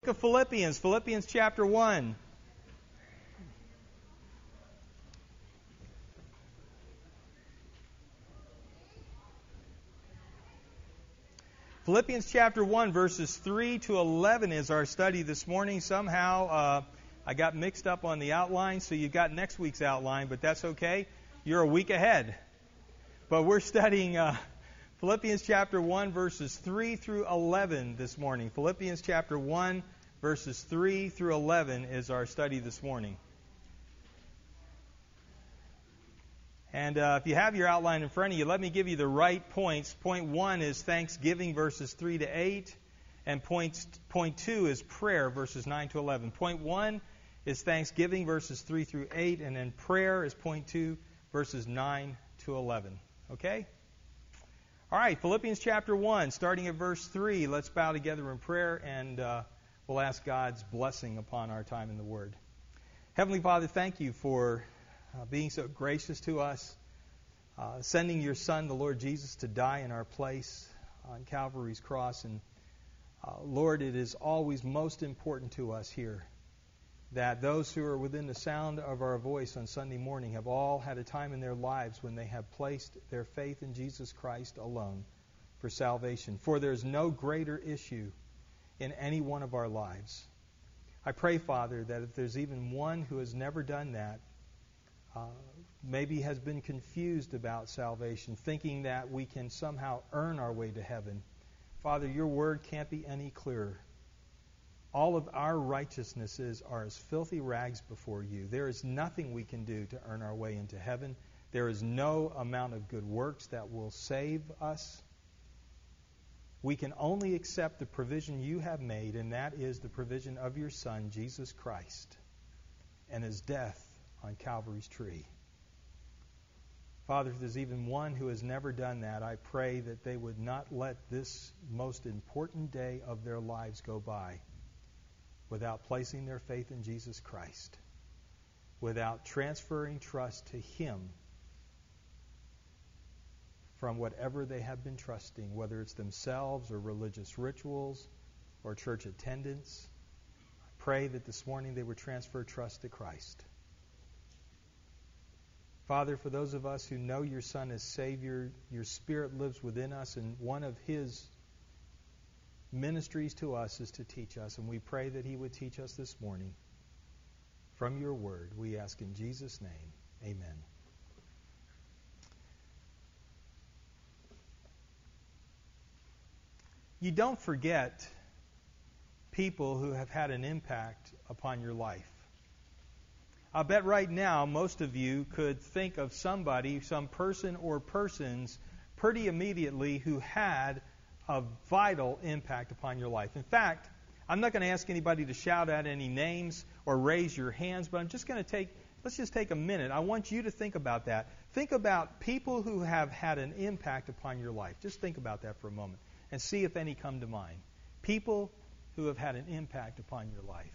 of Philippians, Philippians chapter 1. Philippians chapter 1, verses 3 to 11 is our study this morning. Somehow I got mixed up on the outline, so you got next week's outline, but that's okay. You're a week ahead. But we're studying Philippians chapter 1, verses 3 through 11 this morning. Philippians chapter 1, verses 3 through 11 is our study this morning. And if you have your outline in front of you, let me give you the right points. Point 1 is thanksgiving, verses 3 to 8. And point 2 is prayer, verses 9 to 11. Point 1 is thanksgiving, verses 3 through 8. And then prayer is point 2, verses 9 to 11. Okay? All right, Philippians chapter 1, starting at verse 3. Let's bow together in prayer, and we'll ask God's blessing upon our time in the Word. Heavenly Father, thank you for being so gracious to us, sending your Son, the Lord Jesus, to die in our place on Calvary's cross. And Lord, it is always most important to us here that those who are within the sound of our voice on Sunday morning have all had a time in their lives when they have placed their faith in Jesus Christ alone for salvation. For there's no greater issue in any one of our lives. I pray, Father, that if there's even one who has never done that, maybe has been confused about salvation, thinking that we can somehow earn our way to heaven. Father, your word can't be any clearer. All of our righteousnesses are as filthy rags before you. There is nothing we can do to earn our way into heaven. There is no amount of good works that will save us. We can only accept the provision you have made, and that is the provision of your Son, Jesus Christ, and his death on Calvary's tree. Father, if there's even one who has never done that, I pray that they would not let this most important day of their lives go by without placing their faith in Jesus Christ, without transferring trust to Him from whatever they have been trusting, whether it's themselves or religious rituals or church attendance. I pray that this morning they would transfer trust to Christ. Father, for those of us who know your Son as Savior, your Spirit lives within us, and one of His ministries to us is to teach us, and we pray that He would teach us this morning from your word. We ask in Jesus' name, amen. You don't forget people who have had an impact upon your life. I bet right now most of you could think of somebody, some person or persons, pretty immediately who had a vital impact upon your life. In fact, I'm not going to ask anybody to shout out any names or raise your hands, but let's just take a minute. I want you to think about that. Think about people who have had an impact upon your life. Just think about that for a moment and see if any come to mind. People who have had an impact upon your life.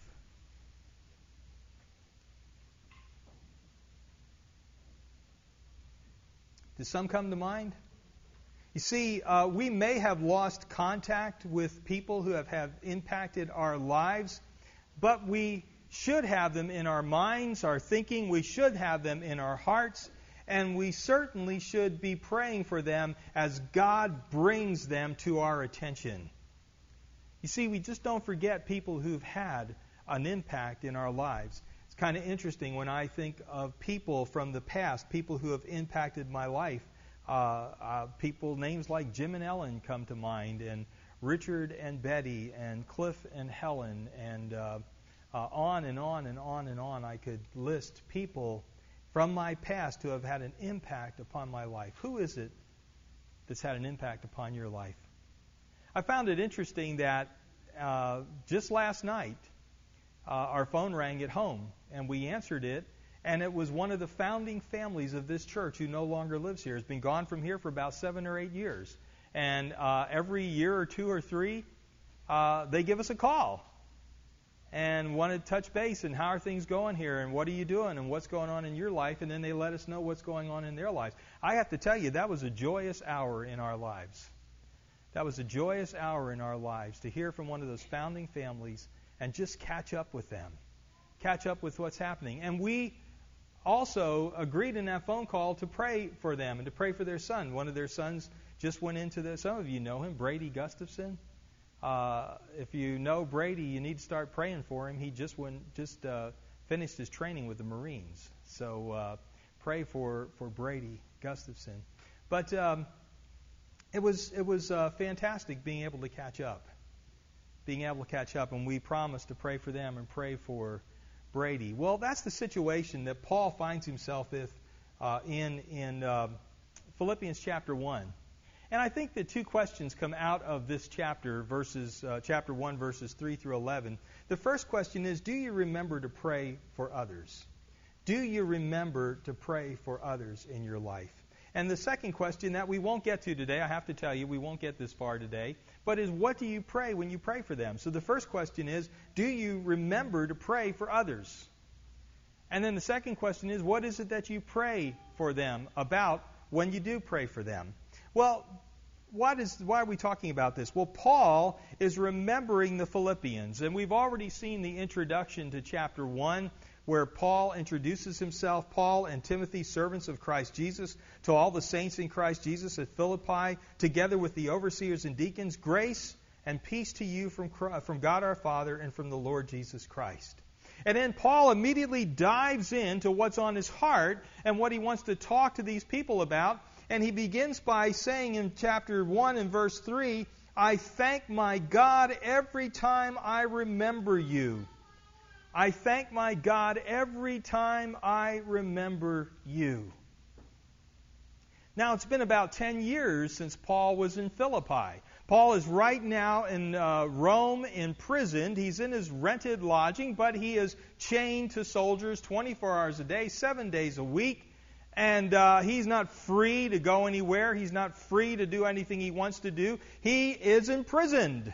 Did some come to mind? You see, we may have lost contact with people who have impacted our lives, but we should have them in our minds, our thinking. We should have them in our hearts, and we certainly should be praying for them as God brings them to our attention. You see, we just don't forget people who've had an impact in our lives. It's kind of interesting when I think of people from the past, people who have impacted my life. People, names like Jim and Ellen come to mind, and Richard and Betty, and Cliff and Helen, and on and on and on and on. I could list people from my past who have had an impact upon my life. Who is it that's had an impact upon your life? I found it interesting that just last night, our phone rang at home, and we answered it, and it was one of the founding families of this church who no longer lives here. Has been gone from here for about 7 or 8 years. And every year or 2 or 3, they give us a call and want to touch base and how are things going here and what are you doing and what's going on in your life, and then they let us know what's going on in their lives. I have to tell you, that was a joyous hour in our lives. That was a joyous hour in our lives to hear from one of those founding families and just catch up with them. Catch up with what's happening. And we also agreed in that phone call to pray for them and to pray for their son. One of their sons just went into some of you know him, Brady Gustafson. If you know Brady, you need to start praying for him. He just finished his training with the Marines. So pray for Brady Gustafson. But it was fantastic being able to catch up. And we promised to pray for them and pray for Brady. Well, that's the situation that Paul finds himself in Philippians chapter 1. And I think that two questions come out of this chapter, chapter 1, verses 3 through 11. The first question is, do you remember to pray for others? Do you remember to pray for others in your life? And the second question that we won't get to today, I have to tell you, we won't get this far today, but is what do you pray when you pray for them? So the first question is, do you remember to pray for others? And then the second question is, what is it that you pray for them about when you do pray for them? Well, why are we talking about this? Well, Paul is remembering the Philippians, and we've already seen the introduction to chapter 1, where Paul introduces himself, Paul and Timothy, servants of Christ Jesus, to all the saints in Christ Jesus at Philippi, together with the overseers and deacons, grace and peace to you from God our Father and from the Lord Jesus Christ. And then Paul immediately dives into what's on his heart and what he wants to talk to these people about. And he begins by saying in chapter 1 and verse 3, I thank my God every time I remember you. I thank my God every time I remember you. Now, it's been about 10 years since Paul was in Philippi. Paul is right now in Rome imprisoned. He's in his rented lodging, but he is chained to soldiers 24 hours a day, 7 days a week. And he's not free to go anywhere. He's not free to do anything he wants to do. He is imprisoned.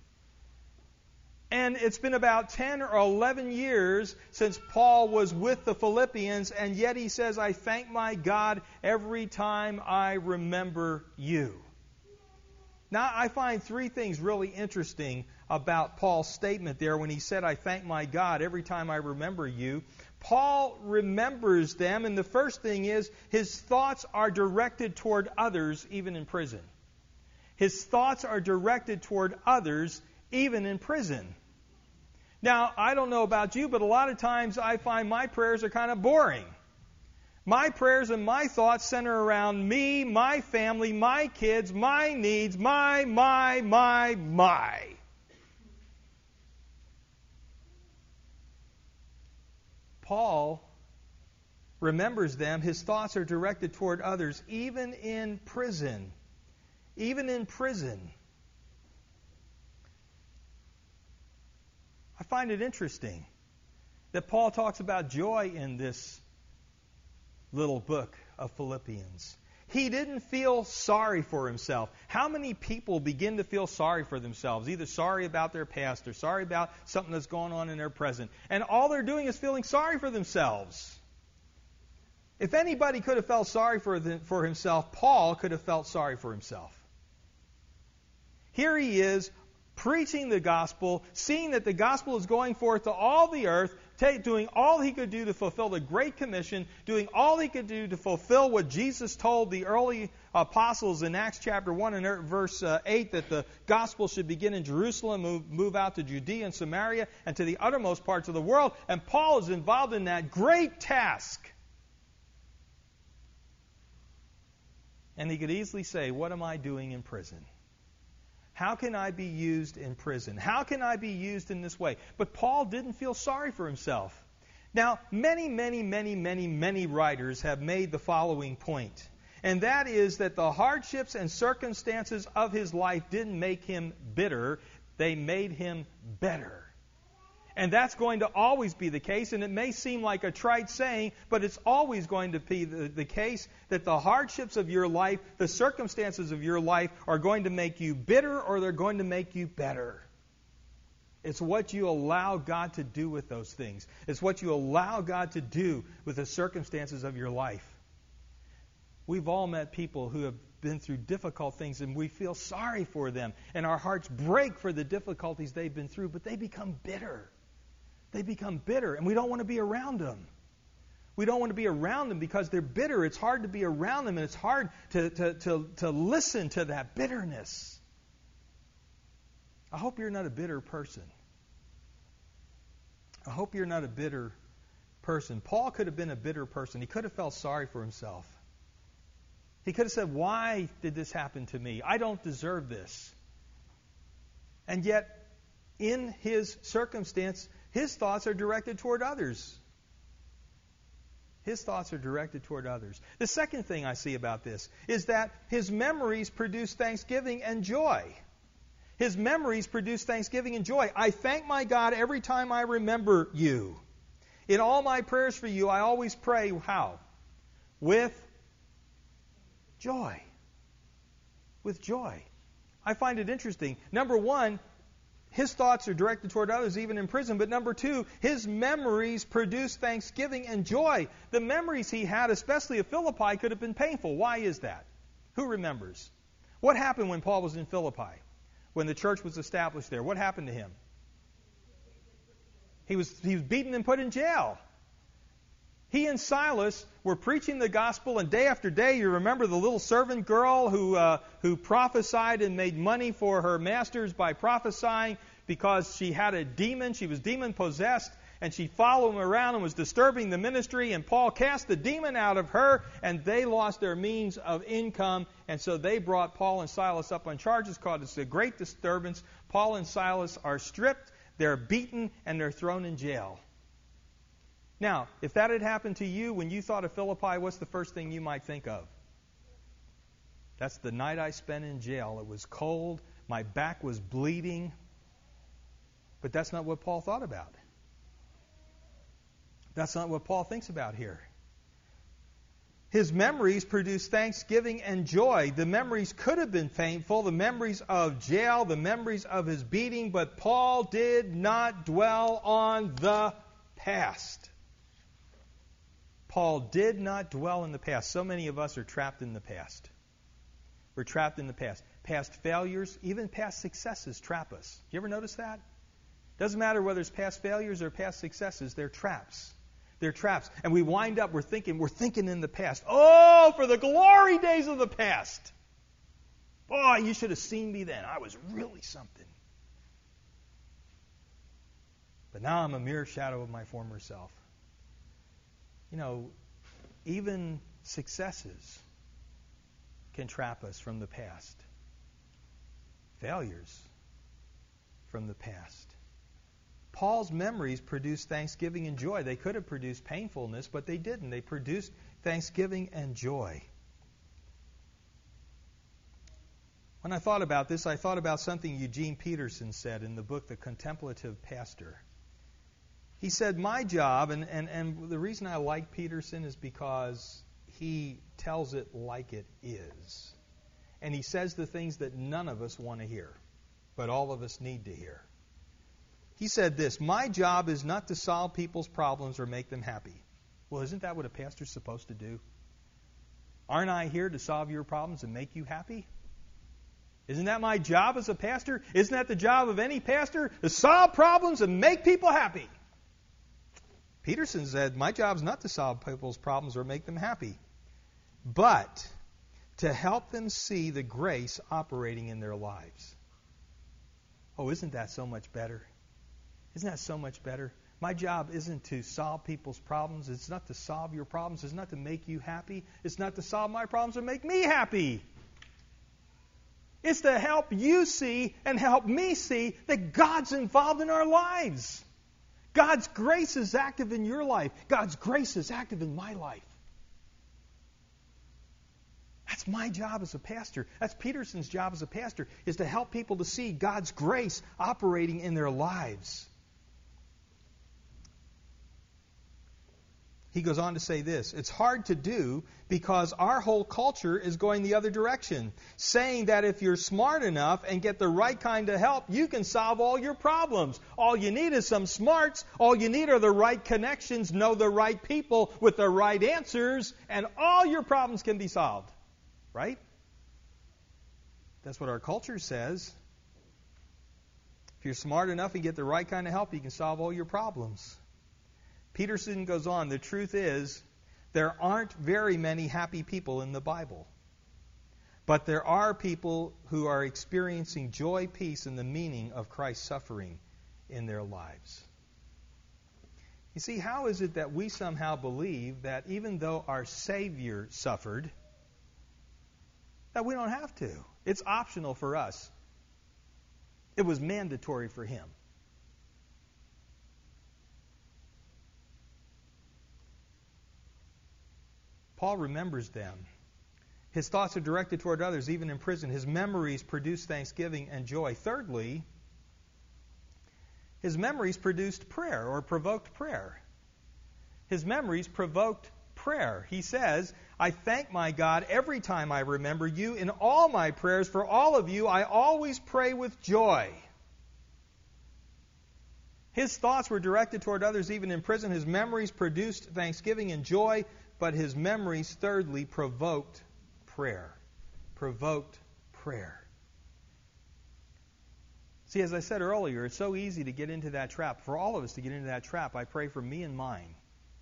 And it's been about 10 or 11 years since Paul was with the Philippians, and yet he says, I thank my God every time I remember you. Now, I find three things really interesting about Paul's statement there when he said, I thank my God every time I remember you. Paul remembers them, and the first thing is his thoughts are directed toward others even in prison. His thoughts are directed toward others even in prison. Now, I don't know about you, but a lot of times I find my prayers are kind of boring. My prayers and my thoughts center around me, my family, my kids, my needs, my. Paul remembers them. His thoughts are directed toward others, even in prison. Even in prison. I find it interesting that Paul talks about joy in this little book of Philippians. He didn't feel sorry for himself. How many people begin to feel sorry for themselves, either sorry about their past or sorry about something that's going on in their present, and all they're doing is feeling sorry for themselves? If anybody could have felt sorry for himself, Paul could have felt sorry for himself. Here he is, preaching the gospel, seeing that the gospel is going forth to all the earth, doing all he could do to fulfill the Great Commission, doing all he could do to fulfill what Jesus told the early apostles in Acts chapter 1 and verse 8, that the gospel should begin in Jerusalem, move out to Judea and Samaria, and to the uttermost parts of the world. And Paul is involved in that great task. And he could easily say, what am I doing in prison? How can I be used in prison? How can I be used in this way? But Paul didn't feel sorry for himself. Now, many writers have made the following point, and that is that the hardships and circumstances of his life didn't make him bitter, they made him better. And that's going to always be the case, and it may seem like a trite saying, but it's always going to be the case that the hardships of your life, the circumstances of your life are going to make you bitter or they're going to make you better. It's what you allow God to do with those things. It's what you allow God to do with the circumstances of your life. We've all met people who have been through difficult things, and we feel sorry for them, and our hearts break for the difficulties they've been through, but they become bitter. They become bitter, and we don't want to be around them. We don't want to be around them because they're bitter. It's hard to be around them, and it's hard to listen to that bitterness. I hope you're not a bitter person. I hope you're not a bitter person. Paul could have been a bitter person. He could have felt sorry for himself. He could have said, why did this happen to me? I don't deserve this. And yet, in his circumstance, his thoughts are directed toward others. His thoughts are directed toward others. The second thing I see about this is that his memories produce thanksgiving and joy. His memories produce thanksgiving and joy. I thank my God every time I remember you. In all my prayers for you, I always pray, how? With joy. With joy. I find it interesting. Number one, his thoughts are directed toward others, even in prison. But number two, his memories produce thanksgiving and joy. The memories he had, especially of Philippi, could have been painful. Why is that? Who remembers? What happened when Paul was in Philippi? When the church was established there? What happened to him? He was beaten and put in jail. He and Silas were preaching the gospel, and day after day, you remember the little servant girl who prophesied and made money for her masters by prophesying because she had a demon. She was demon-possessed, and she followed him around and was disturbing the ministry, and Paul cast the demon out of her, and they lost their means of income, and so they brought Paul and Silas up on charges called it's a great disturbance. Paul and Silas are stripped, they're beaten, and they're thrown in jail. Now, if that had happened to you when you thought of Philippi, what's the first thing you might think of? That's the night I spent in jail. It was cold. My back was bleeding. But that's not what Paul thought about. That's not what Paul thinks about here. His memories produce thanksgiving and joy. The memories could have been painful, the memories of jail, the memories of his beating, but Paul did not dwell on the past. Paul did not dwell in the past. So many of us are trapped in the past. We're trapped in the past. Past failures, even past successes trap us. You ever notice that? Doesn't matter whether it's past failures or past successes, they're traps. They're traps. And we wind up, we're thinking in the past. Oh, for the glory days of the past. Boy, you should have seen me then. I was really something. But now I'm a mere shadow of my former self. You know, even successes can trap us from the past. Failures from the past. Paul's memories produced thanksgiving and joy. They could have produced painfulness, but they didn't. They produced thanksgiving and joy. When I thought about this, I thought about something Eugene Peterson said in the book The Contemplative Pastor. He said, my job, and the reason I like Peterson is because he tells it like it is. And he says the things that none of us want to hear, but all of us need to hear. He said this, my job is not to solve people's problems or make them happy. Well, isn't that what a pastor's supposed to do? Aren't I here to solve your problems and make you happy? Isn't that my job as a pastor? Isn't that the job of any pastor? To solve problems and make people happy. Peterson said, my job is not to solve people's problems or make them happy, but to help them see the grace operating in their lives. Oh, isn't that so much better? Isn't that so much better? My job isn't to solve people's problems. It's not to solve your problems. It's not to make you happy. It's not to solve my problems or make me happy. It's to help you see and help me see that God's involved in our lives. God's grace is active in your life. God's grace is active in my life. That's my job as a pastor. That's Peterson's job as a pastor, is to help people to see God's grace operating in their lives. He goes on to say this, it's hard to do because our whole culture is going the other direction, saying that if you're smart enough and get the right kind of help, you can solve all your problems. All you need is some smarts. All you need are the right connections, know the right people with the right answers, and all your problems can be solved. Right? That's what our culture says. If you're smart enough and get the right kind of help, you can solve all your problems. Peterson goes on, the truth is, there aren't very many happy people in the Bible. But there are people who are experiencing joy, peace, and the meaning of Christ's suffering in their lives. You see, how is it that we somehow believe that even though our Savior suffered, that we don't have to? It's optional for us. It was mandatory for Him. Paul remembers them. His thoughts are directed toward others, even in prison. His memories produce thanksgiving and joy. Thirdly, his memories produced prayer or provoked prayer. His memories provoked prayer. He says, I thank my God every time I remember you. In all my prayers for all of you, I always pray with joy. His thoughts were directed toward others, even in prison. His memories produced thanksgiving and joy, but his memories, thirdly, provoked prayer. Provoked prayer. See, as I said earlier, it's so easy to get into that trap. For all of us to get into that trap, I pray for me and mine.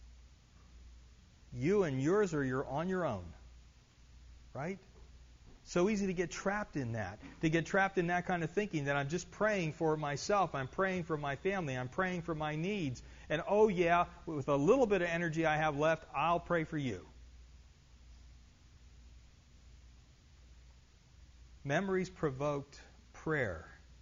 You and yours, or you're on your own. Right? So easy to get trapped in that. To get trapped in that kind of thinking that I'm just praying for myself. I'm praying for my family. I'm praying for my needs. And oh yeah, with a little bit of energy I have left, I'll pray for you. Memories provoked prayer.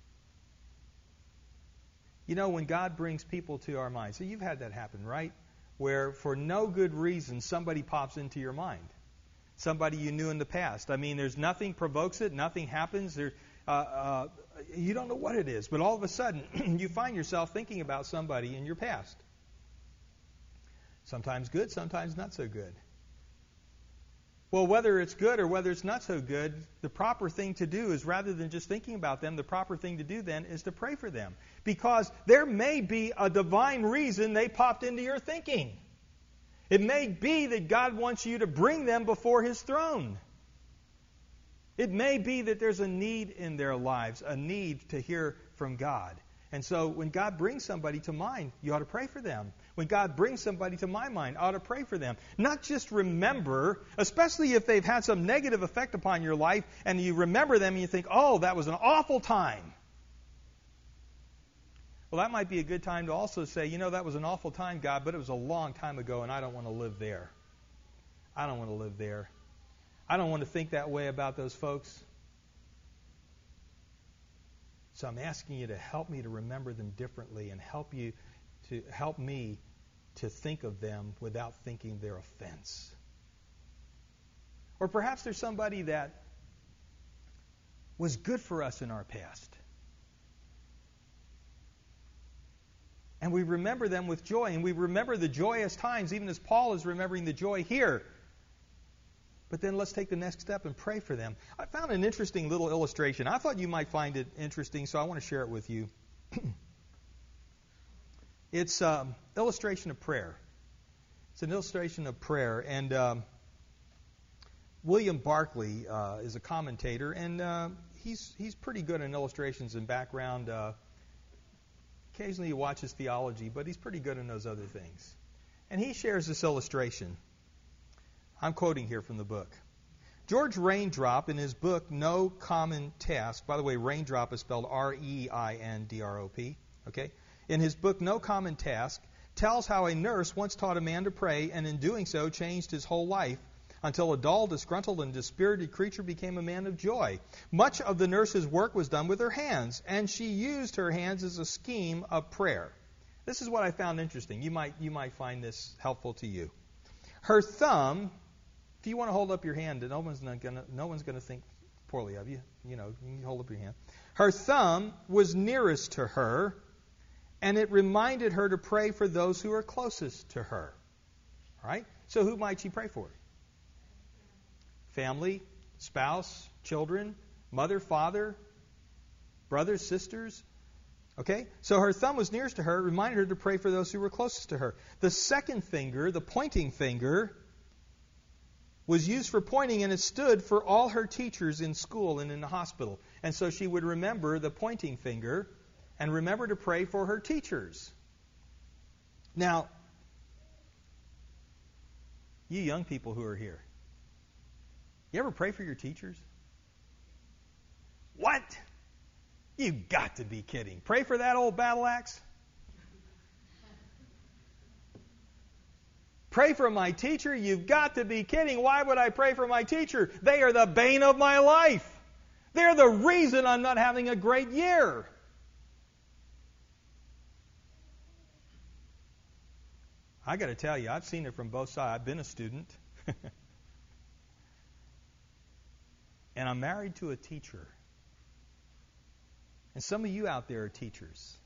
You know, when God brings people to our minds, so you've had that happen, right? Where for no good reason somebody pops into your mind. Somebody you knew in the past. I mean, there's nothing provokes it, nothing happens. You don't know what it is, but all of a sudden you find yourself thinking about somebody in your past. Sometimes good, sometimes not so good. Well, whether it's good or whether it's not so good, the proper thing to do is, rather than just thinking about them, the proper thing to do then is to pray for them. Because there may be a divine reason they popped into your thinking. It may be that God wants you to bring them before His throne. It may be that there's a need in their lives, a need to hear from God. And so when God brings somebody to mind, you ought to pray for them. When God brings somebody to my mind, I ought to pray for them. Not just remember, especially if they've had some negative effect upon your life, and you remember them and you think, oh, that was an awful time. Well, that might be a good time to also say, you know, that was an awful time, God, but it was a long time ago, and I don't want to live there. I don't want to live there. I don't want to think that way about those folks. So I'm asking you to help me to remember them differently and help me to think of them without thinking their offense. Or perhaps there's somebody that was good for us in our past. And we remember them with joy, and we remember the joyous times, even as Paul is remembering the joy here. But then let's take the next step and pray for them. I found an interesting little illustration. I thought you might find it interesting, so I want to share it with you. It's an illustration of prayer. It's an illustration of prayer. And William Barclay is a commentator, and he's pretty good in illustrations and background. Occasionally he watches theology, but he's pretty good in those other things. And he shares this illustration. I'm quoting here from the book. George Raindrop, in his book, No Common Task, by the way, Raindrop is spelled R-E-I-N-D-R-O-P, okay? In his book, No Common Task, tells how a nurse once taught a man to pray, and in doing so changed his whole life until a dull, disgruntled, and dispirited creature became a man of joy. Much of the nurse's work was done with her hands, and she used her hands as a scheme of prayer. This is what I found interesting. You might find this helpful to you. Her thumb, if you want to hold up your hand, no one's going to think poorly of you. You know, you can hold up your hand. Her thumb was nearest to her, and it reminded her to pray for those who are closest to her. All right? So who might she pray for? Family, spouse, children, mother, father, brothers, sisters. Okay? So her thumb was nearest to her. It reminded her to pray for those who were closest to her. The second finger, the pointing finger, was used for pointing, and it stood for all her teachers in school and in the hospital. And so she would remember the pointing finger and remember to pray for her teachers. Now, you young people who are here, you ever pray for your teachers? What? You've got to be kidding. Pray for that old battle axe? Pray for my teacher? You've got to be kidding. Why would I pray for my teacher? They are the bane of my life. They're the reason I'm not having a great year. I got to tell you, I've seen it from both sides. I've been a student. And I'm married to a teacher. And some of you out there are teachers.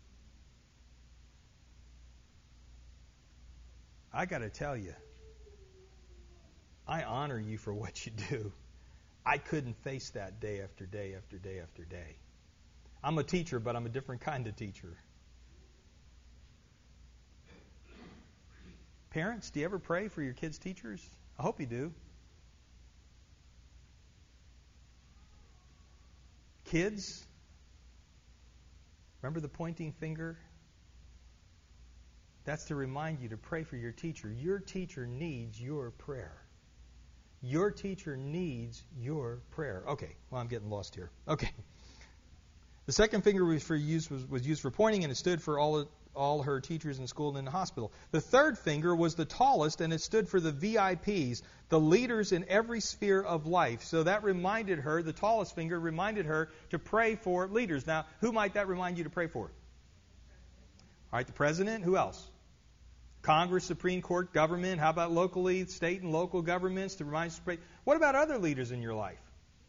I got to tell you, I honor you for what you do. I couldn't face that day after day after day after day. I'm a teacher, but I'm a different kind of teacher. Parents, do you ever pray for your kids' teachers? I hope you do. Kids, remember the pointing finger? That's to remind you to pray for your teacher. Your teacher needs your prayer. Your teacher needs your prayer. Okay, well, I'm getting lost here. Okay. The second finger was used for pointing, and it stood for all her teachers in school and in the hospital. The third finger was the tallest, and it stood for the VIPs, the leaders in every sphere of life. So that reminded her, the tallest finger reminded her to pray for leaders. Now, who might that remind you to pray for? All right, the president. Who else? Congress, Supreme Court, government. How about locally, state and local governments to remind us to pray? What about other leaders in your life?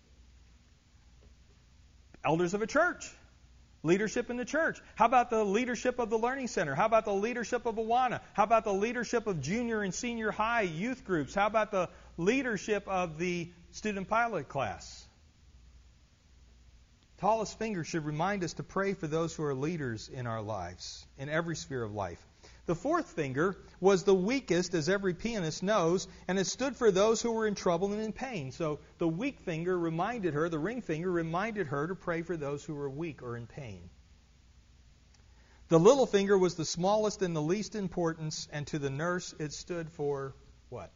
Elders of a church. Leadership in the church. How about the leadership of the Learning Center? How about the leadership of Awana? How about the leadership of junior and senior high youth groups? How about the leadership of the student pilot class? Tallest finger should remind us to pray for those who are leaders in our lives, in every sphere of life. The fourth finger was the weakest, as every pianist knows, and it stood for those who were in trouble and in pain. So the weak finger reminded her, the ring finger reminded her to pray for those who were weak or in pain. The little finger was the smallest and the least importance, and to the nurse it stood for what?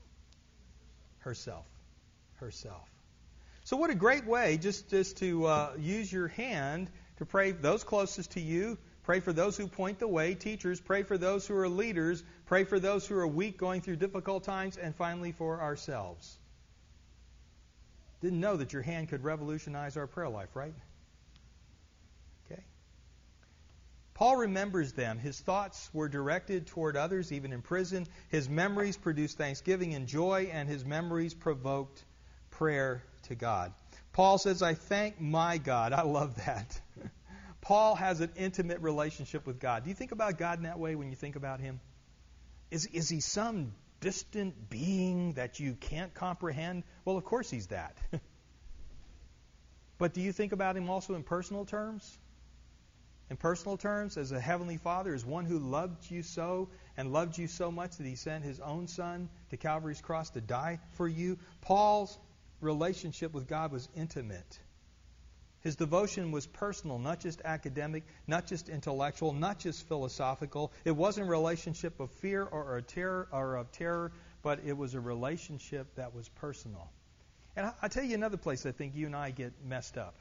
Herself. Herself. So what a great way just to use your hand to pray those closest to you. Pray for those who point the way, teachers. Pray for those who are leaders. Pray for those who are weak, going through difficult times. And finally, for ourselves. Didn't know that your hand could revolutionize our prayer life, right? Okay. Paul remembers them. His thoughts were directed toward others, even in prison. His memories produced thanksgiving and joy, and his memories provoked prayer to God. Paul says, I thank my God. I love that. Paul has an intimate relationship with God. Do you think about God in that way when you think about him? Is he some distant being that you can't comprehend? Well, of course he's that. But do you think about him also in personal terms? In personal terms, as a heavenly Father, as one who loved you so and loved you so much that he sent his own Son to Calvary's cross to die for you. Paul's relationship with God was intimate. His devotion was personal, not just academic, not just intellectual, not just philosophical. It wasn't a relationship of fear or of terror, but it was a relationship that was personal. And I'll tell you another place I think you and I get messed up.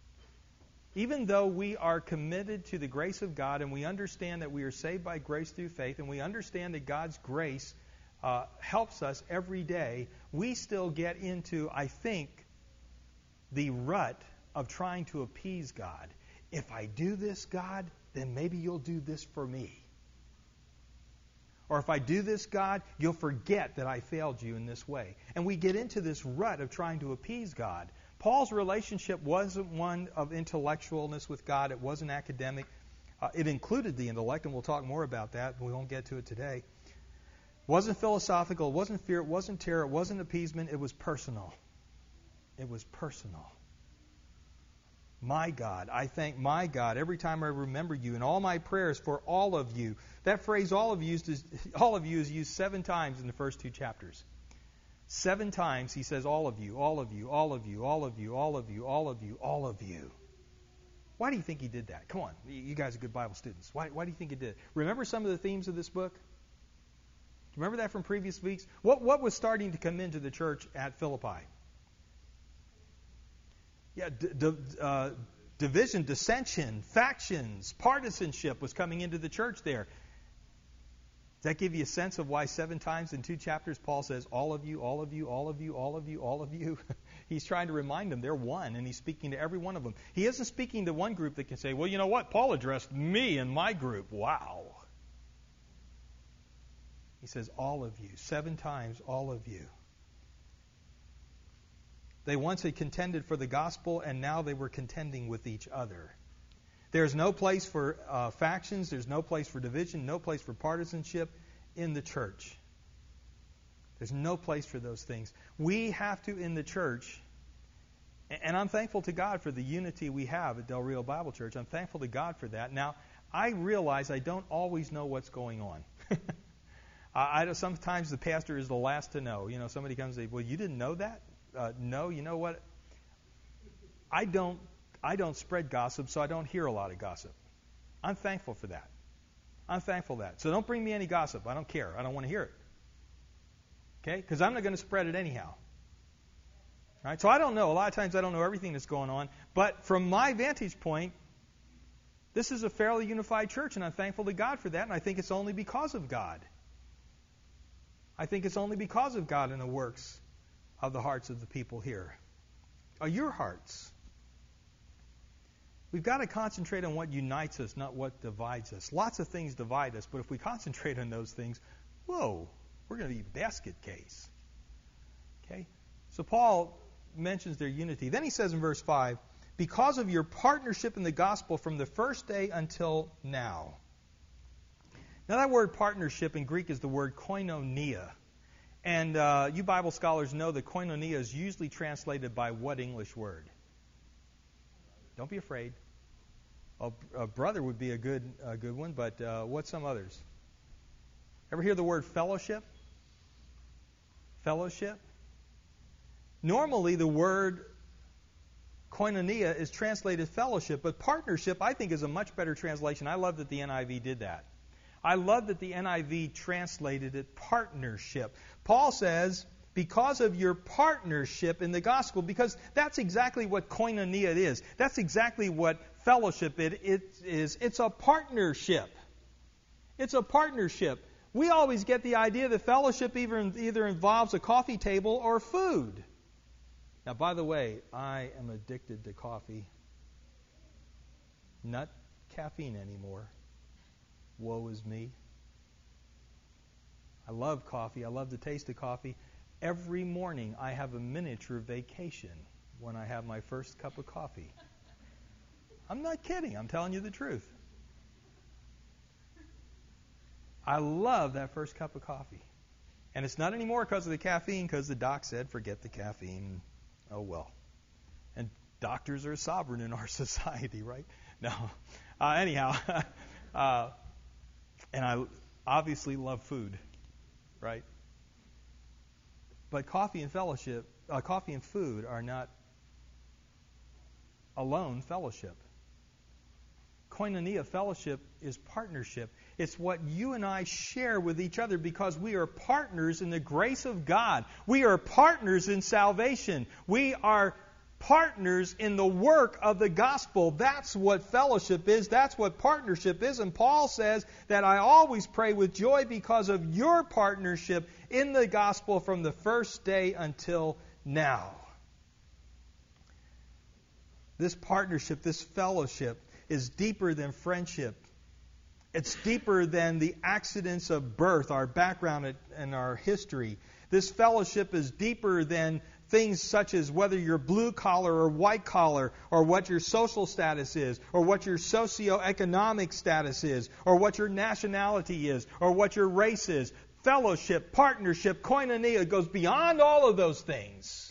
Even though we are committed to the grace of God and we understand that we are saved by grace through faith and we understand that God's grace helps us every day, we still get into, I think, the rut of trying to appease God. If I do this, God, then maybe you'll do this for me. Or if I do this, God, you'll forget that I failed you in this way. And we get into this rut of trying to appease God. Paul's relationship wasn't one of intellectualness with God. It wasn't academic. It included the intellect, and we'll talk more about that, but we won't get to it today. It wasn't philosophical. It wasn't fear. It wasn't terror. It wasn't appeasement. It was personal. It was personal. My God, I thank my God every time I remember you in all my prayers for all of you. That phrase all of you is used 7 times in the first 2 chapters. 7 times he says, all of you, all of you, all of you, all of you, all of you, all of you, all of you. Why do you think he did that? Come on, you guys are good Bible students. Why do you think he did it? Remember some of the themes of this book? Remember that from previous weeks? What was starting to come into the church at Philippi? Yeah, division, dissension, factions, partisanship was coming into the church there. Does that give you a sense of why 7 times in 2 chapters Paul says, all of you, all of you, all of you, all of you, all of you? He's trying to remind them they're one, and he's speaking to every one of them. He isn't speaking to one group that can say, well, you know what? Paul addressed me and my group. Wow. He says, all of you. 7 times, all of you. They once had contended for the gospel, and now they were contending with each other. There's no place for factions. There's no place for division, no place for partisanship in the church. There's no place for those things. We have to, in the church, and I'm thankful to God for the unity we have at Del Rio Bible Church. I'm thankful to God for that. Now, I realize I don't always know what's going on. Sometimes the pastor is the last to know. You know, somebody comes and says, well, you didn't know that? No, you know what? I don't spread gossip, so I don't hear a lot of gossip. I'm thankful for that. I'm thankful for that. So don't bring me any gossip. I don't care. I don't want to hear it. Okay? Because I'm not going to spread it anyhow. All right? So I don't know. A lot of times I don't know everything that's going on. But from my vantage point, this is a fairly unified church, and I'm thankful to God for that, and I think it's only because of God. I think it's only because of God and the works of the hearts of the people here. Are your hearts? We've got to concentrate on what unites us, not what divides us. Lots of things divide us, but if we concentrate on those things, whoa, we're going to be basket case. Okay? So Paul mentions their unity. Then he says in verse 5, because of your partnership in the gospel from the first day until now. Now that word partnership in Greek is the word koinonia. And you Bible scholars know that koinonia is usually translated by what English word? Don't be afraid. A brother would be a good one, but what's some others? Ever hear the word fellowship? Fellowship? Normally the word koinonia is translated fellowship, but partnership I think is a much better translation. I love that the NIV did that. I love that the NIV translated it partnership. Paul says, because of your partnership in the gospel, because that's exactly what koinonia is. That's exactly what fellowship it is. It's a partnership. It's a partnership. We always get the idea that fellowship either involves a coffee table or food. Now, by the way, I am addicted to coffee. Not caffeine anymore. Woe is me. I love coffee. I love the taste of coffee. Every morning I have a miniature vacation when I have my first cup of coffee. I'm not kidding. I'm telling you the truth. I love that first cup of coffee. And it's not anymore because of the caffeine, because the doc said, forget the caffeine. Oh, well. And doctors are sovereign in our society, right? No. Anyhow, and I obviously love food, right? But coffee and food are not alone fellowship. Koinonia fellowship is partnership. It's what you and I share with each other because we are partners in the grace of God. We are partners in salvation. We are partners in the work of the gospel. That's what fellowship is. That's what partnership is. And Paul says that I always pray with joy because of your partnership in the gospel from the first day until now. This partnership, this fellowship, is deeper than friendship. It's deeper than the accidents of birth, our background and our history. This fellowship is deeper than things such as whether you're blue collar or white collar, or what your social status is, or what your socioeconomic status is, or what your nationality is, or what your race is. Fellowship, partnership, koinonia goes beyond all of those things.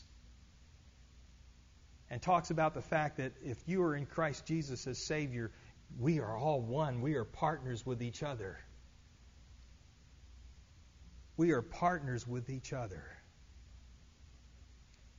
And talks about the fact that if you are in Christ Jesus as Savior, we are all one. We are partners with each other. We are partners with each other.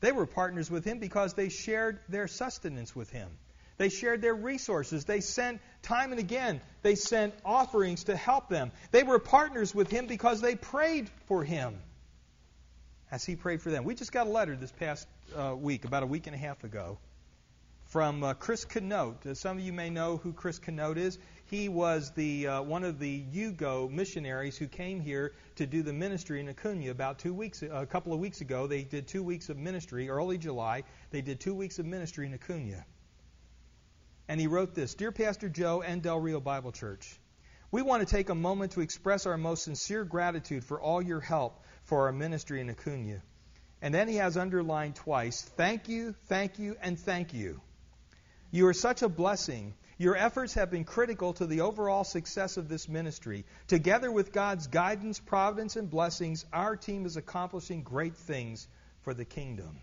They were partners with him because they shared their sustenance with him. They shared their resources. They sent, time and again, they sent offerings to help them. They were partners with him because they prayed for him as he prayed for them. We just got a letter this past week, about a week and a half ago, from Chris Canote. Some of you may know who Chris Canote is. He was the one of the Yugo missionaries who came here to do the ministry in Acuna about a couple of weeks ago. They did 2 weeks of ministry, early July. They did 2 weeks of ministry in Acuna. And he wrote this: Dear Pastor Joe and Del Rio Bible Church, we want to take a moment to express our most sincere gratitude for all your help for our ministry in Acuna. And then he has underlined twice, thank you, and thank you. You are such a blessing. Your efforts have been critical to the overall success of this ministry. Together with God's guidance, providence, and blessings, our team is accomplishing great things for the kingdom.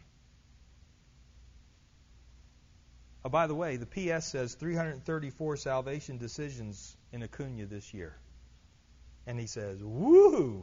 Oh, by the way, the PS says 334 salvation decisions in Acuna this year. And he says, woo!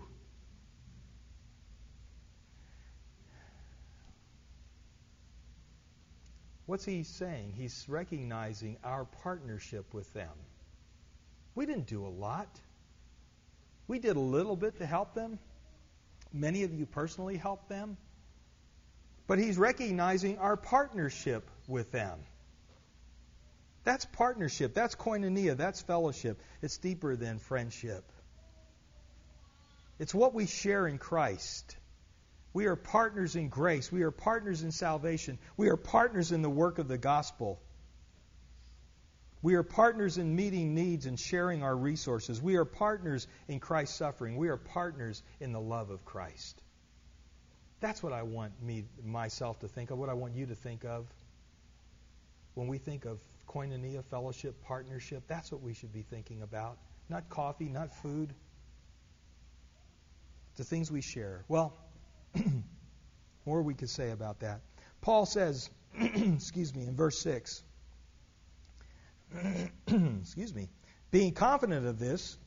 What's he saying? He's recognizing our partnership with them. We didn't do a lot. We did a little bit to help them. Many of you personally helped them. But he's recognizing our partnership with them. That's partnership. That's koinonia. That's fellowship. It's deeper than friendship. It's what we share in Christ. We are partners in grace. We are partners in salvation. We are partners in the work of the gospel. We are partners in meeting needs and sharing our resources. We are partners in Christ's suffering. We are partners in the love of Christ. That's what I want myself to think of, what I want you to think of. When we think of koinonia, fellowship, partnership, that's what we should be thinking about. Not coffee, not food. The things we share. Well, more we could say about that. Paul says, in verse 6, being confident of this,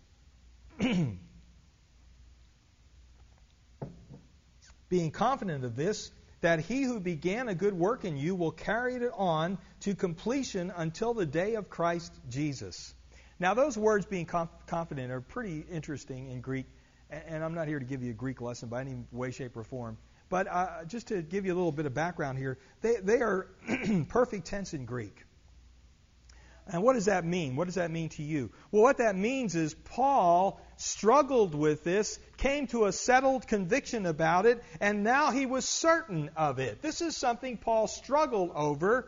that he who began a good work in you will carry it on to completion until the day of Christ Jesus. Now, those words, being confident, are pretty interesting in Greek, and I'm not here to give you a Greek lesson by any way, shape, or form. But just to give you a little bit of background here, they are perfect tense in Greek. And what does that mean? What does that mean to you? Well, what that means is Paul struggled with this, came to a settled conviction about it, and now he was certain of it. This is something Paul struggled over,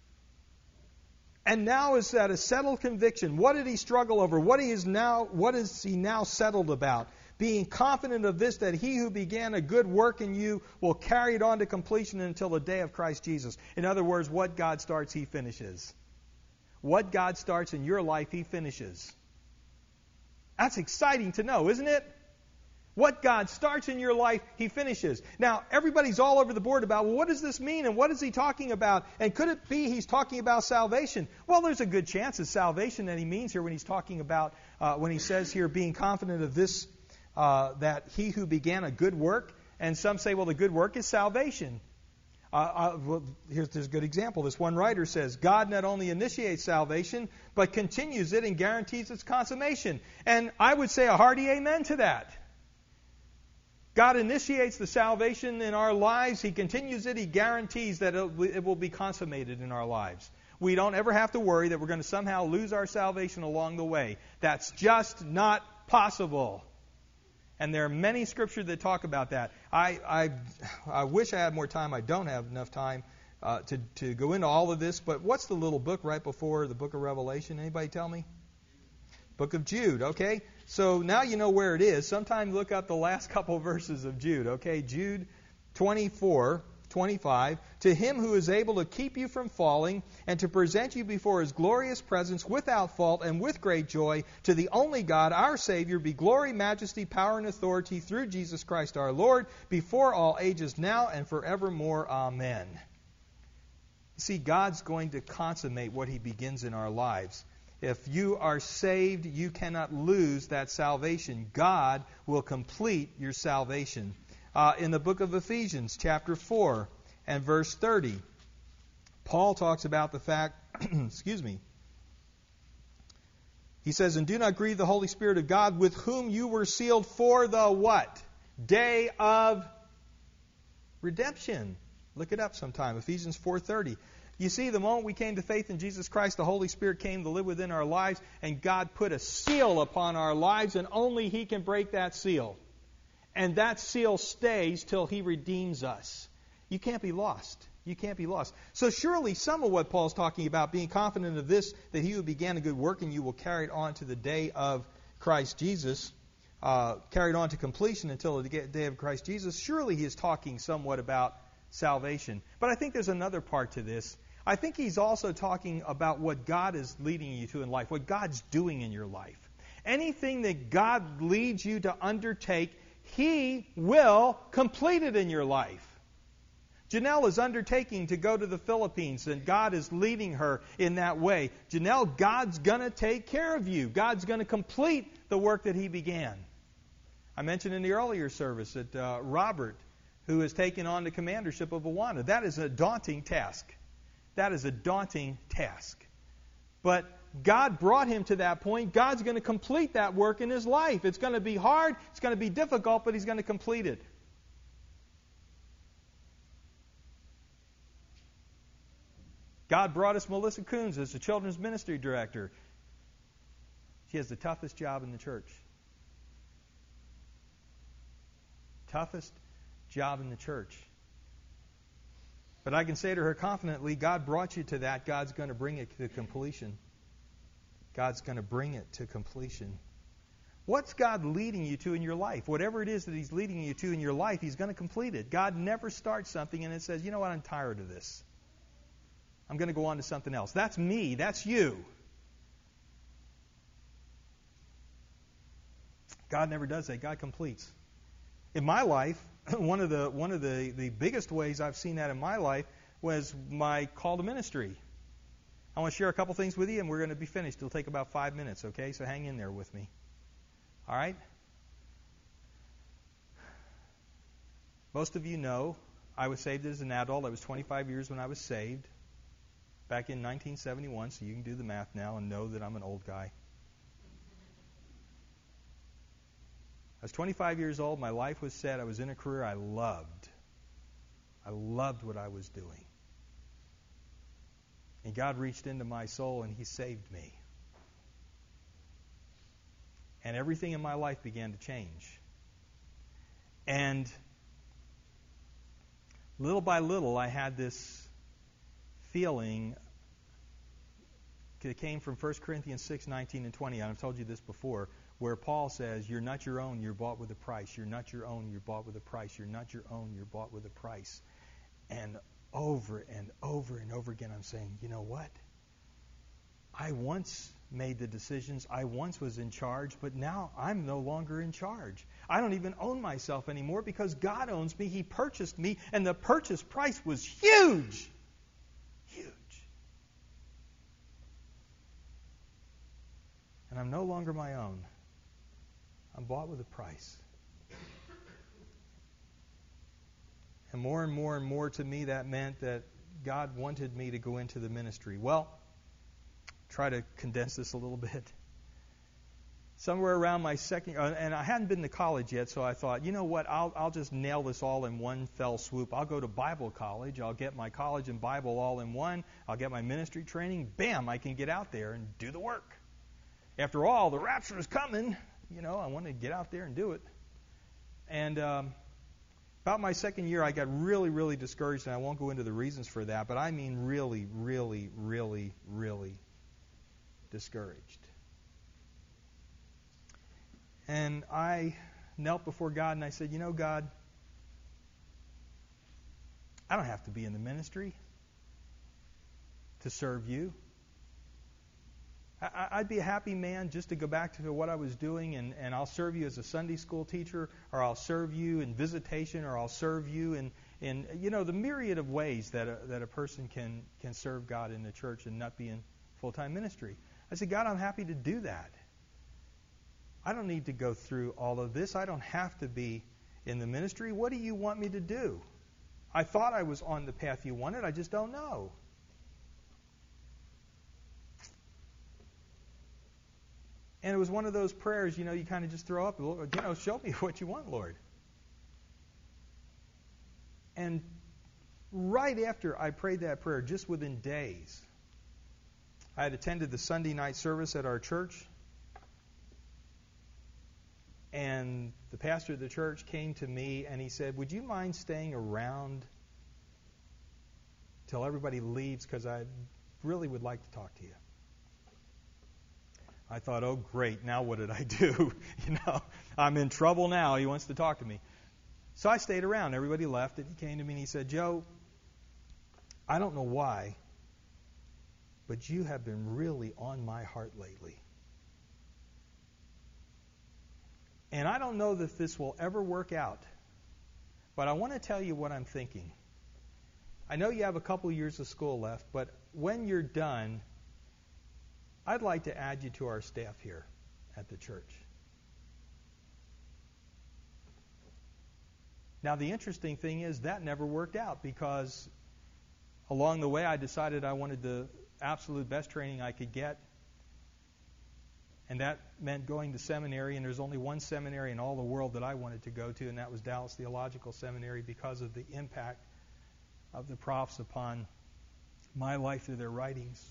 and now is at a settled conviction. What did he struggle over? What is he now settled about? Being confident of this, that he who began a good work in you will carry it on to completion until the day of Christ Jesus. In other words, what God starts, he finishes. What God starts in your life, he finishes. That's exciting to know, isn't it? What God starts in your life, he finishes. Now, everybody's all over the board about, well, what does this mean and what is he talking about? And could it be he's talking about salvation? Well, there's a good chance it's salvation that he means here when he's talking about, when he says here, being confident of this, that he who began a good work. And some say, well, the good work is salvation. Here's a good example. This one writer says, God not only initiates salvation, but continues it and guarantees its consummation. And I would say a hearty amen to that. God initiates the salvation in our lives. He continues it. He guarantees that it will be consummated in our lives. We don't ever have to worry that we're going to somehow lose our salvation along the way. That's just not possible. And there are many scriptures that talk about that. I wish I had more time. I don't have enough time to go into all of this. But what's the little book right before the book of Revelation? Anybody tell me? Book of Jude, okay? So now you know where it is. Sometime look up the last couple verses of Jude, okay? Jude 24:25. To him who is able to keep you from falling and to present you before his glorious presence without fault and with great joy, to the only God, our Savior, be glory, majesty, power, and authority through Jesus Christ our Lord, before all ages, now and forevermore. Amen. See, God's going to consummate what he begins in our lives. If you are saved, you cannot lose that salvation. God will complete your salvation. In the book of Ephesians, chapter 4 and verse 30. Paul talks about the fact, excuse me, he says, "And do not grieve the Holy Spirit of God, with whom you were sealed for the" what? Day of redemption. Look it up sometime. Ephesians 4:30. You see, the moment we came to faith in Jesus Christ, the Holy Spirit came to live within our lives, and God put a seal upon our lives, and only He can break that seal. And that seal stays till He redeems us. You can't be lost. You can't be lost. So surely some of what Paul's talking about, being confident of this, that He who began a good work in you will carry it on to the day of Christ Jesus, carried on to completion until the day of Christ Jesus, surely he is talking somewhat about salvation. But I think there's another part to this. I think he's also talking about what God is leading you to in life, what God's doing in your life. Anything that God leads you to undertake, He will complete it in your life. Janelle is undertaking to go to the Philippines, and God is leading her in that way. Janelle, God's going to take care of you. God's going to complete the work that He began. I mentioned in the earlier service that Robert, who has taken on the commandership of Awana, that is a daunting task. That is a daunting task. But God brought him to that point. God's going to complete that work in his life. It's going to be hard. It's going to be difficult, but He's going to complete it. God brought us Melissa Coons as the children's ministry director. She has the toughest job in the church. Toughest job in the church. But I can say to her confidently, God brought you to that. God's going to bring it to completion. God's going to bring it to completion. What's God leading you to in your life? Whatever it is that He's leading you to in your life, He's going to complete it. God never starts something and it says, you know what, I'm tired of this. I'm going to go on to something else. That's me. That's you. God never does that. God completes. In my life, one of the biggest ways I've seen that in my life was my call to ministry. I want to share a couple things with you, and we're going to be finished. It'll take about 5 minutes, okay? So hang in there with me. All right? Most of you know I was saved as an adult. I was 25 years when I was saved, back in 1971, so you can do the math now and know that I'm an old guy. I was 25 years old. My life was set. I was in a career I loved. I loved what I was doing. And God reached into my soul and He saved me. And everything in my life began to change. And little by little, I had this feeling that came from 1 Corinthians 6, 19 and 20. And I've told you this before, where Paul says, you're not your own, you're bought with a price. You're not your own, you're bought with a price. You're not your own, you're bought with a price. And over and over and over again, I'm saying, you know what? I once made the decisions. I once was in charge, but now I'm no longer in charge. I don't even own myself anymore because God owns me. He purchased me, and the purchase price was huge. Huge. And I'm no longer my own. I'm bought with a price. And more to me, that meant that God wanted me to go into the ministry. Well, try to condense this a little bit. Somewhere around my second, and I hadn't been to college yet, so I thought, you know what, I'll just nail this all in one fell swoop. I'll go to Bible college. I'll get my college and Bible all in one. I'll get my ministry training. Bam, I can get out there and do the work. After all, the rapture is coming. You know, I want to get out there and do it. And about my second year, I got really, really discouraged, and I won't go into the reasons for that, but I mean really, really, really, really discouraged. And I knelt before God, and I said, you know, God, I don't have to be in the ministry to serve you. I'd be a happy man just to go back to what I was doing, and I'll serve you as a Sunday school teacher, or I'll serve you in visitation, or I'll serve you in you know, the myriad of ways that a person can serve God in the church and not be in full-time ministry. I said, God, I'm happy to do that. I don't need to go through all of this. I don't have to be in the ministry. What do you want me to do? I thought I was on the path you wanted. I just don't know. And it was one of those prayers, you kind of just throw up, show me what you want, Lord. And right after I prayed that prayer, just within days, I had attended the Sunday night service at our church. And the pastor of the church came to me and he said, would you mind staying around till everybody leaves, because I really would like to talk to you. I thought, oh, great, now what did I do? I'm in trouble now. He wants to talk to me. So I stayed around. Everybody left, and he came to me and he said, Joe, I don't know why, but you have been really on my heart lately. And I don't know that this will ever work out, but I want to tell you what I'm thinking. I know you have a couple years of school left, but when you're done, I'd like to add you to our staff here at the church. Now, the interesting thing is that never worked out, because along the way I decided I wanted the absolute best training I could get. And that meant going to seminary, and there's only one seminary in all the world that I wanted to go to, and that was Dallas Theological Seminary, because of the impact of the profs upon my life through their writings.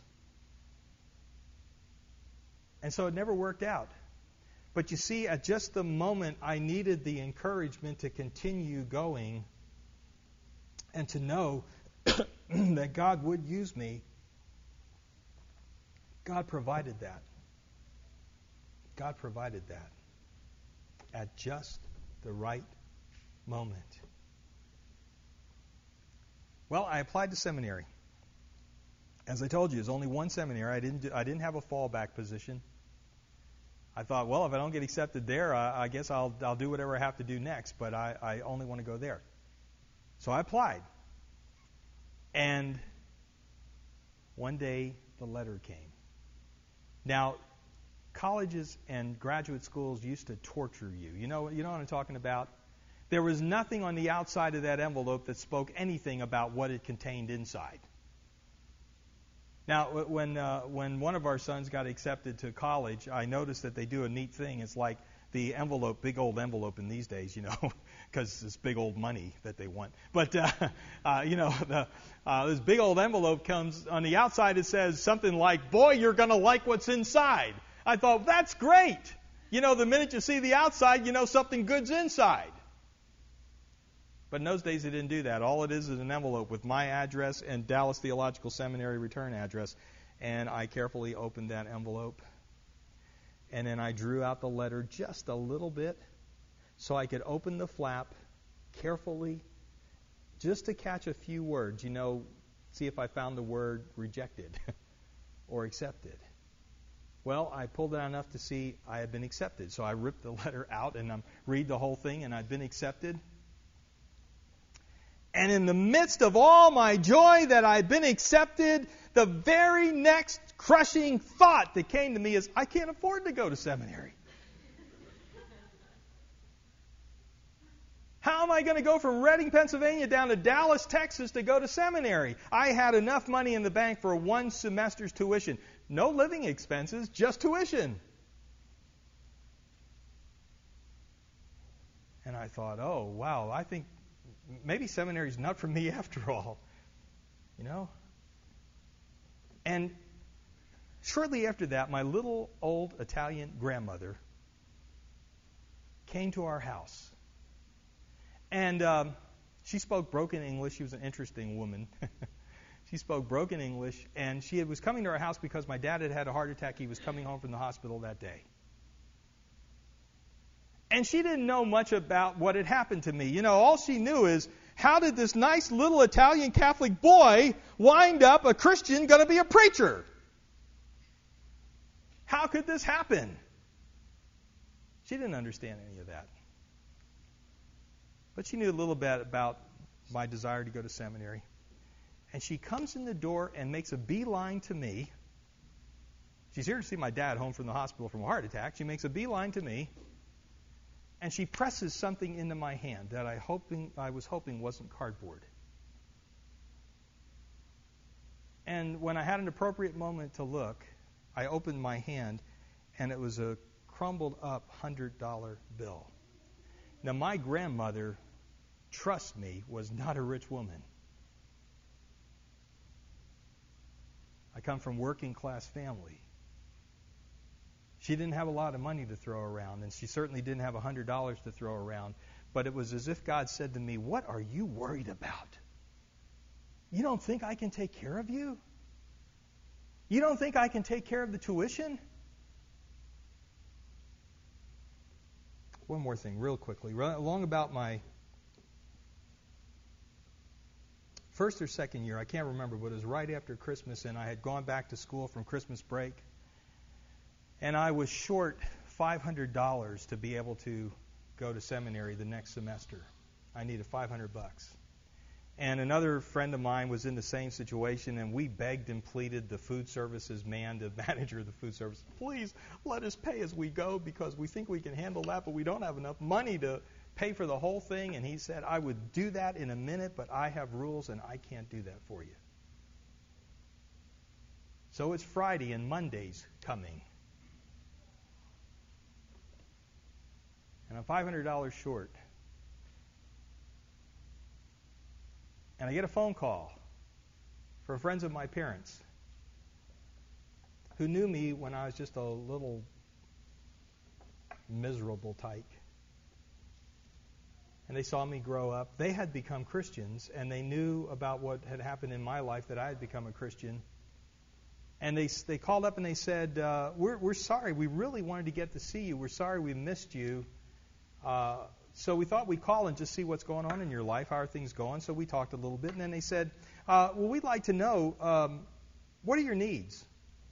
And so it never worked out. But you see, at just the moment I needed the encouragement to continue going and to know that God would use me, God provided that. God provided that at just the right moment. Well, I applied to seminary. As I told you, there's only one seminary. I didn't have a fallback position. I thought, well, if I don't get accepted there, I guess I'll do whatever I have to do next, but I only want to go there. So I applied. And one day the letter came. Now, colleges and graduate schools used to torture you. You know what I'm talking about? There was nothing on the outside of that envelope that spoke anything about what it contained inside. Now, when one of our sons got accepted to college, I noticed that they do a neat thing. It's like the envelope, big old envelope in these days, because it's big old money that they want. But, this big old envelope comes, on the outside it says something like, boy, you're going to like what's inside. I thought, that's great. The minute you see the outside, something good's inside. But in those days, they didn't do that. All it is an envelope with my address and Dallas Theological Seminary return address. And I carefully opened that envelope. And then I drew out the letter just a little bit so I could open the flap carefully just to catch a few words. See if I found the word rejected or accepted. Well, I pulled it out enough to see I had been accepted. So I ripped the letter out and read the whole thing, and I'd been accepted. And in the midst of all my joy that I'd been accepted, the very next crushing thought that came to me is, I can't afford to go to seminary. How am I going to go from Reading, Pennsylvania down to Dallas, Texas to go to seminary? I had enough money in the bank for one semester's tuition. No living expenses, just tuition. And I thought, oh, wow, I think maybe seminary is not for me after all. And shortly after that, my little old Italian grandmother came to our house. And she spoke broken English. She was an interesting woman. She spoke broken English, and she was coming to our house because my dad had had a heart attack. He was coming home from the hospital that day. And she didn't know much about what had happened to me. All she knew is, how did this nice little Italian Catholic boy wind up a Christian going to be a preacher? How could this happen? She didn't understand any of that. But she knew a little bit about my desire to go to seminary. And she comes in the door and makes a beeline to me. She's here to see my dad home from the hospital from a heart attack. She makes a beeline to me. And she presses something into my hand that I was hoping wasn't cardboard. And when I had an appropriate moment to look, I opened my hand, and it was a crumbled up $100 bill. Now, my grandmother, trust me, was not a rich woman. I come from working class family. She didn't have a lot of money to throw around, and she certainly didn't have $100 to throw around. But it was as if God said to me, "What are you worried about? You don't think I can take care of you? You don't think I can take care of the tuition?" One more thing, real quickly. Along about my first or second year, I can't remember, but it was right after Christmas, and I had gone back to school from Christmas break, and I was short $500 to be able to go to seminary the next semester. I needed $500. And another friend of mine was in the same situation, and we begged and pleaded the food services man, the manager of the food service, "Please let us pay as we go because we think we can handle that, but we don't have enough money to pay for the whole thing." And he said, "I would do that in a minute, but I have rules and I can't do that for you." So it's Friday and Monday's coming. And I'm $500 short. And I get a phone call from friends of my parents who knew me when I was just a little miserable tyke. And they saw me grow up. They had become Christians, and they knew about what had happened in my life, that I had become a Christian. And they called up and they said, we're sorry. We really wanted to get to see you. We're sorry we missed you. So we thought we'd call and just see what's going on in your life. How are things going? So we talked a little bit. And then they said, well, we'd like to know, what are your needs?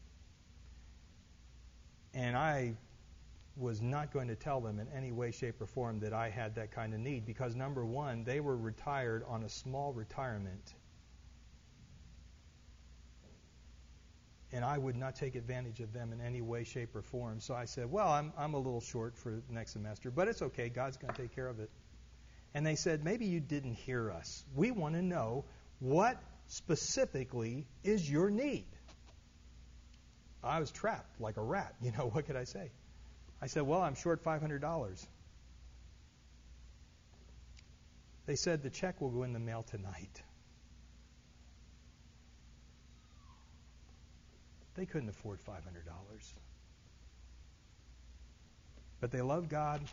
And I was not going to tell them in any way, shape, or form that I had that kind of need because, number one, they were retired on a small retirement. And I would not take advantage of them in any way, shape, or form. So I said, well, I'm a little short for next semester, but it's okay. God's going to take care of it. And they said, maybe you didn't hear us. We want to know what specifically is your need. I was trapped like a rat. What could I say? I said, well, I'm short $500. They said, the check will go in the mail tonight. They couldn't afford $500. But they loved God,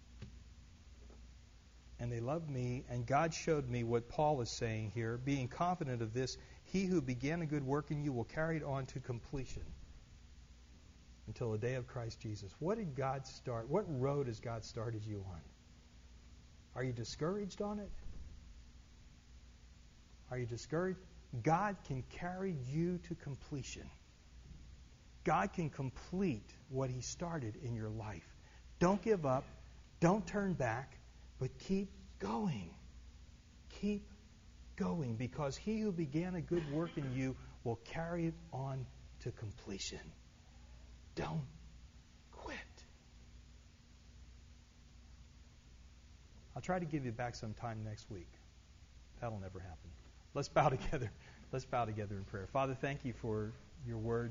and they loved me, and God showed me what Paul is saying here, being confident of this, he who began a good work in you will carry it on to completion until the day of Christ Jesus. What did God start? What road has God started you on? Are you discouraged on it? Are you discouraged? God can carry you to completion. God can complete what He started in your life. Don't give up. Don't turn back, but keep going. Keep going, because He who began a good work in you will carry it on to completion. Don't quit. I'll try to give you back some time next week. That'll never happen. Let's bow together. Let's bow together in prayer. Father, thank you for your word.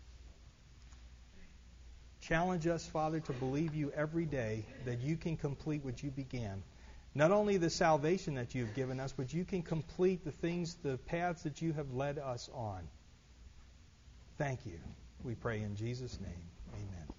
Challenge us, Father, to believe you every day that you can complete what you began. Not only the salvation that you've given us, but you can complete the things, the paths that you have led us on. Thank you. We pray in Jesus' name. Amen.